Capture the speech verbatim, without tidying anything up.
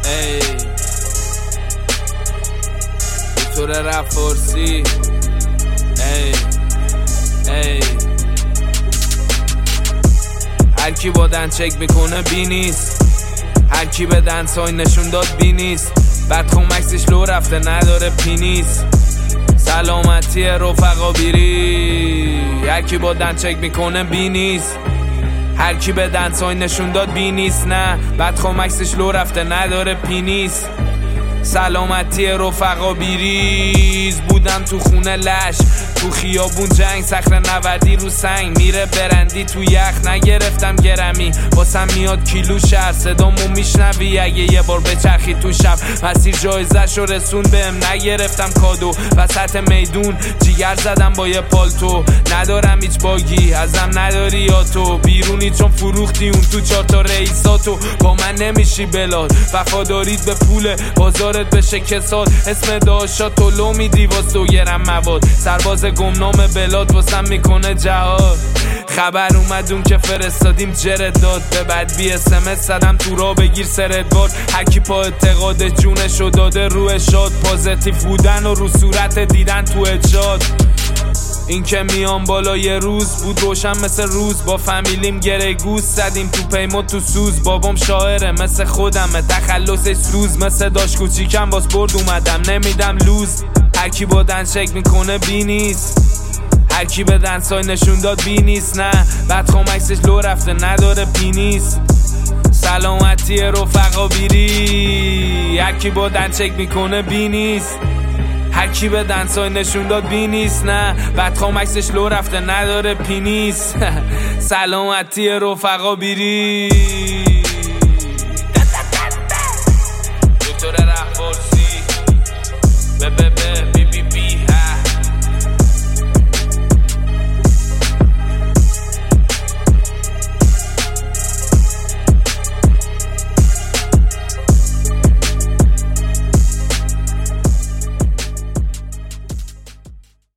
ای بطور رپ فارسی ای ای هر کی با دن چک میکنه بی نیست، هر کی به دنسای نشون داد بی نیست، بعد خمکسش لو رفته نداره پینیس. سلامتی رفقا بیری، هر کی با دن چک میکنه بی نیست، هر کی به دنسای نشون داد بی نیست، نه بعد خمکسش لو رفته نداره پینیس. سلامتی رفقا بیریز، بودم تو خونه لش، تو خیابون جنگ، صخره نوردی رو سنگ، میره برندی تو یخ، نگرفتم گرمی واسم میاد کیلو شهر، صدامو میشنوی اگه یه بار بچرخی تو شب، مسیر جایزشو رسون بهم، نگرفتم کادو وسط میدون، جیگر زدم با یه پالتو، ندارم هیچ باگی ازم نداری یا تو، بیرونی چون فروختی اون تو چهار تا رئیساتو، با من نمیشی بلاد، وفادارید به پول بازارت بشه کساد، اسم داشتاتو لو میدی واس دو گرم مواد، سرباز گمنام بلاد واسم میکنه جهاد. خبر اومدون که فرستادیم جرد داد، به بعد بی اس ام اس زدم تو را بگیر سردوار، هرکی پا اعتقاد جونشو داده رو اشاد، پازیتیو بودن و رو صورت دیدن تو اجاد. این که میام بالا یه روز بود روشن مثل روز، با فامیلیم گره گوز زدیم تو پیما تو سوز، بابام شاعره مثل خودمه تخلصش سوز، مثل داش کوچیکم باز برد اومدم نمیدم لوز. هرکی با دن چک میکنه بی نیست، هرکی به دنسای نشون داد بی نیست، نه بعد خمکسش لو رفته نداره پینیس. سلامتی رفقا بیری، هرکی با دن چک میکنه بی نیست، هرکی به دنسای نشون داد بی نیست، نه بعد خمکسش لو رفته نداره پینیس. سلامتی رفقا بیری.